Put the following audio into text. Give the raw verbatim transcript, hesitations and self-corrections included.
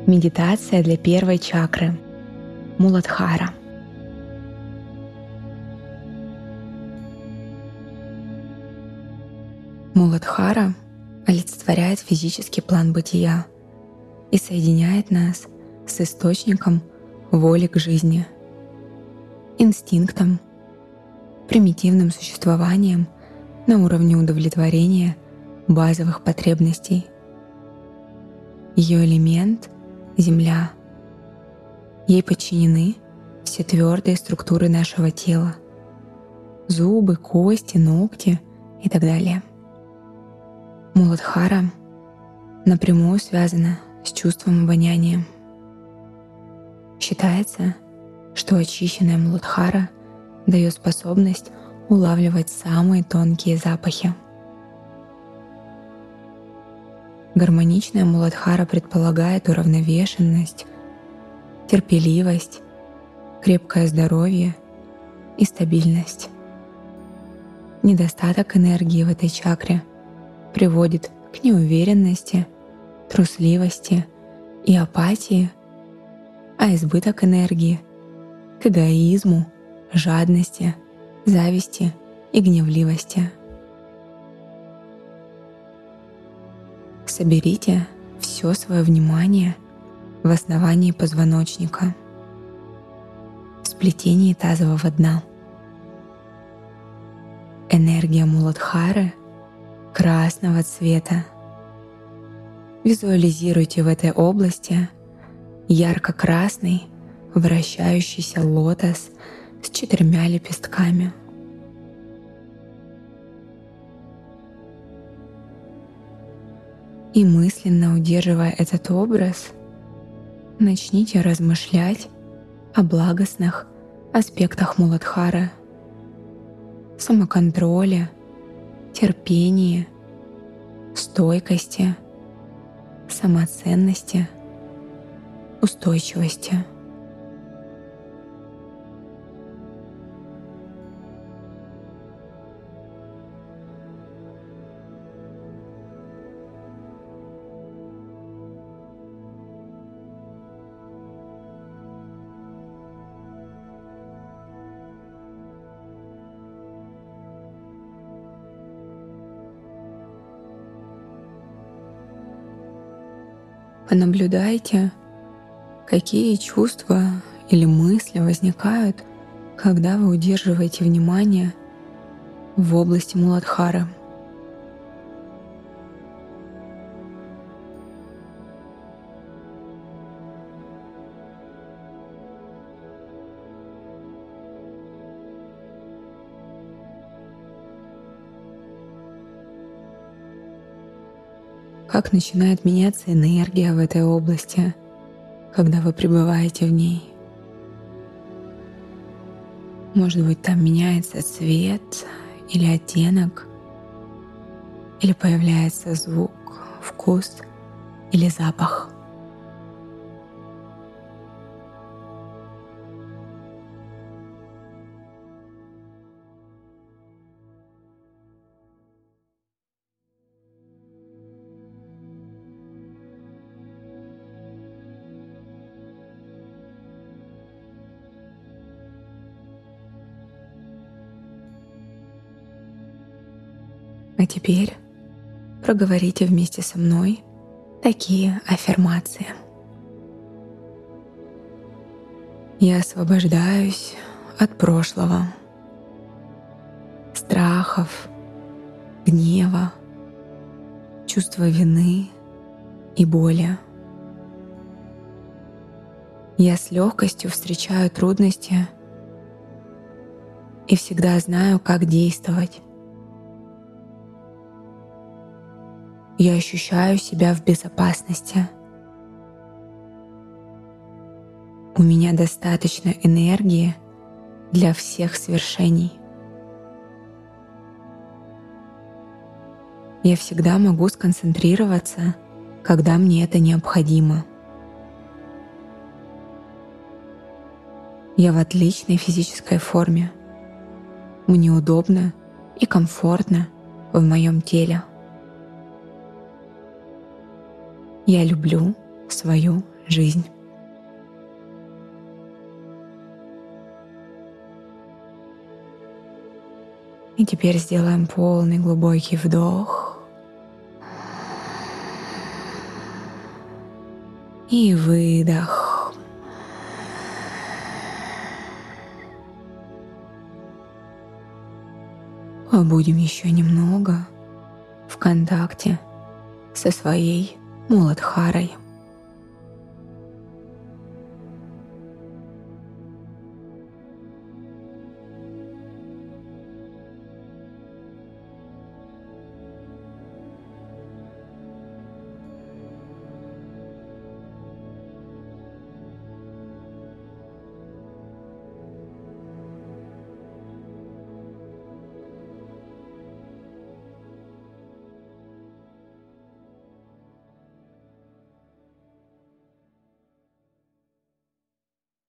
Медитация для первой чакры — Муладхара. Муладхара олицетворяет физический план бытия и соединяет нас с источником воли к жизни, инстинктом, примитивным существованием на уровне удовлетворения базовых потребностей. Ее элемент — Земля. Ей подчинены все твердые структуры нашего тела — зубы, кости, ногти и так далее. Муладхара напрямую связана с чувством обоняния. Считается, что очищенная Муладхара дает способность улавливать самые тонкие запахи. Гармоничная Муладхара предполагает уравновешенность, терпеливость, крепкое здоровье и стабильность. Недостаток энергии в этой чакре приводит к неуверенности, трусливости и апатии, а избыток энергии — к эгоизму, жадности, зависти и гневливости. Соберите все свое внимание в основании позвоночника, в сплетении тазового дна. Энергия Муладхары красного цвета. Визуализируйте в этой области ярко-красный вращающийся лотос с четырьмя лепестками. И мысленно удерживая этот образ, начните размышлять о благостных аспектах Муладхары: самоконтроле, терпении, стойкости, самоценности, устойчивости. Понаблюдайте, какие чувства или мысли возникают, когда вы удерживаете внимание в области Муладхары. Как начинает меняться энергия в этой области, когда вы пребываете в ней. Может быть, там меняется цвет или оттенок, или появляется звук, вкус или запах. А теперь проговорите вместе со мной такие аффирмации. Я освобождаюсь от прошлого, страхов, гнева, чувства вины и боли. Я с легкостью встречаю трудности и всегда знаю, как действовать. Я ощущаю себя в безопасности. У меня достаточно энергии для всех свершений. Я всегда могу сконцентрироваться, когда мне это необходимо. Я в отличной физической форме. Мне удобно и комфортно в моем теле. Я люблю свою жизнь. И теперь сделаем полный глубокий вдох и выдох. Побудем еще немного в контакте со своей Муладхарой.